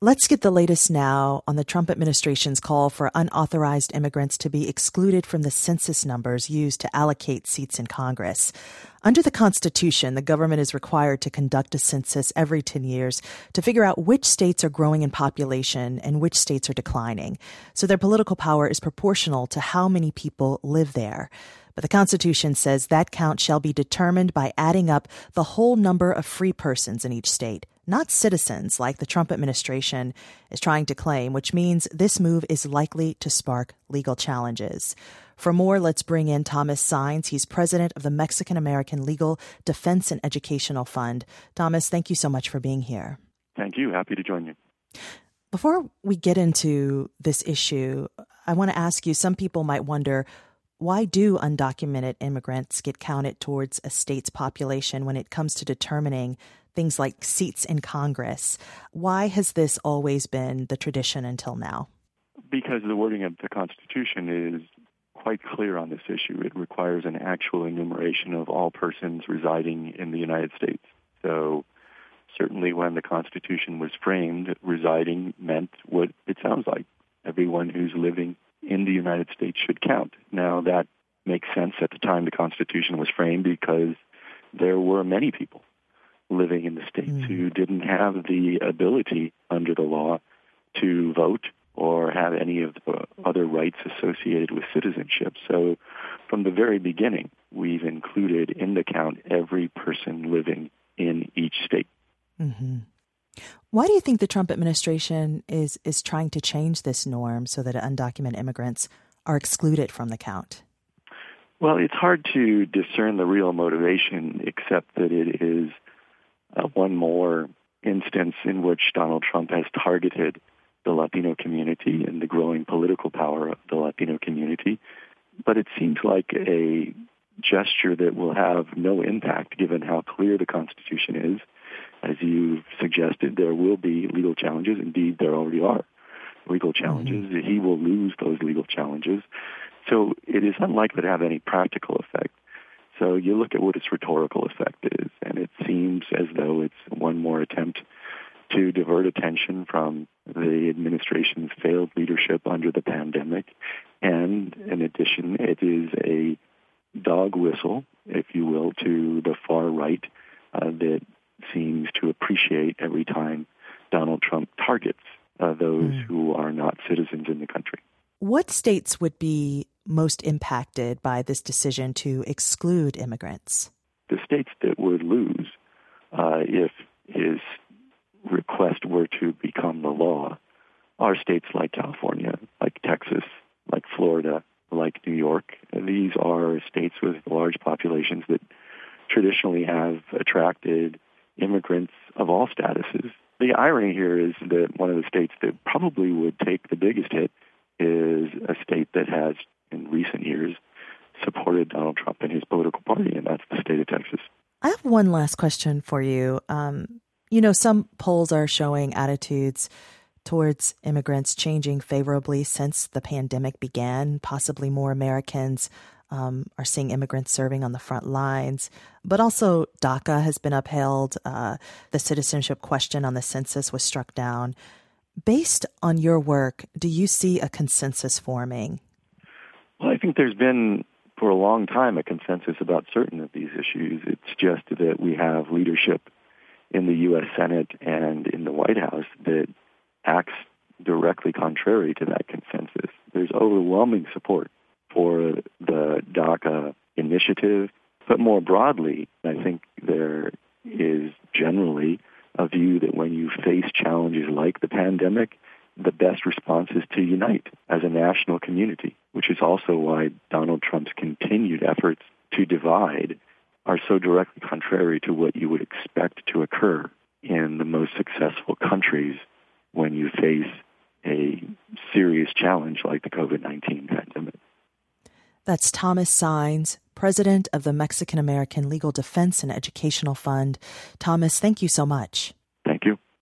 Let's get the latest now on the Trump administration's call for unauthorized immigrants to be excluded from the census numbers used to allocate seats in Congress. Under the Constitution, the government is required to conduct a census every 10 years to figure out which states are growing in population and which states are declining. So their political power is proportional to how many people live there. But the Constitution says that count shall be determined by adding up the whole number of free persons in each state, not citizens like the Trump administration is trying to claim, which means this move is likely to spark legal challenges. For more, let's bring in Thomas Saenz. He's president of the Mexican American Legal Defense and Educational Fund. Thomas, thank you so much for being here. Thank you. Happy to join you. Before we get into this issue, I want to ask you, some people might wonder, why do undocumented immigrants get counted towards a state's population when it comes to determining things like seats in Congress? Why has this always been the tradition until now? Because the wording of the Constitution is quite clear on this issue. It requires an actual enumeration of all persons residing in the United States. So certainly when the Constitution was framed, residing meant what it sounds like. Everyone who's living in the United States should count. Now, that makes sense at the time the Constitution was framed because there were many people living in the states who didn't have the ability under the law to vote or have any of the other rights associated with citizenship. So from the very beginning, we've included in the count every person living in each state. Mm-hmm. Why do you think the Trump administration is trying to change this norm so that undocumented immigrants are excluded from the count? Well, it's hard to discern the real motivation, except that it is one more instance in which Donald Trump has targeted the Latino community and the growing political power of the Latino community. But it seems like a gesture that will have no impact given how clear the Constitution is. As you've suggested, there will be legal challenges. Indeed, there already are legal challenges. Mm-hmm. He will lose those legal challenges. So it is unlikely to have any practical effect. So you look at what its rhetorical effect is, and it seems as though it's one more attempt to divert attention from the administration's failed leadership under the pandemic. And in addition, it is a dog whistle, if you will, to the far right that seems to appreciate every time Donald Trump targets those who are not citizens in the country. What states would be most impacted by this decision to exclude immigrants? The states that would lose if his request were to become the law are states like California, like Texas, like Florida, like New York. These are states with large populations that traditionally have attracted immigrants of all statuses. The irony here is that one of the states that probably would take the biggest hit is a state that has, in recent years, supported Donald Trump and his political party, and that's the state of Texas. I have one last question for you. Some polls are showing attitudes towards immigrants changing favorably since the pandemic began. Possibly more Americans are seeing immigrants serving on the front lines. But also DACA has been upheld. The citizenship question on the census was struck down. Based on your work, do you see a consensus forming? Well, I think there's been, for a long time, a consensus about certain of these issues. It's just that we have leadership in the U.S. Senate and in the White House that acts directly contrary to that consensus. There's overwhelming support for the DACA initiative, but more broadly, I think there is generally a view that when you face challenges like the pandemic, the best response is to unite as a national community, which is also why Donald Trump's continued efforts to divide are so directly contrary to what you would expect to occur in the most successful countries when you face a serious challenge like the COVID-19 pandemic. That's Thomas Saenz, president of the Mexican American Legal Defense and Educational Fund. Thomas, thank you so much.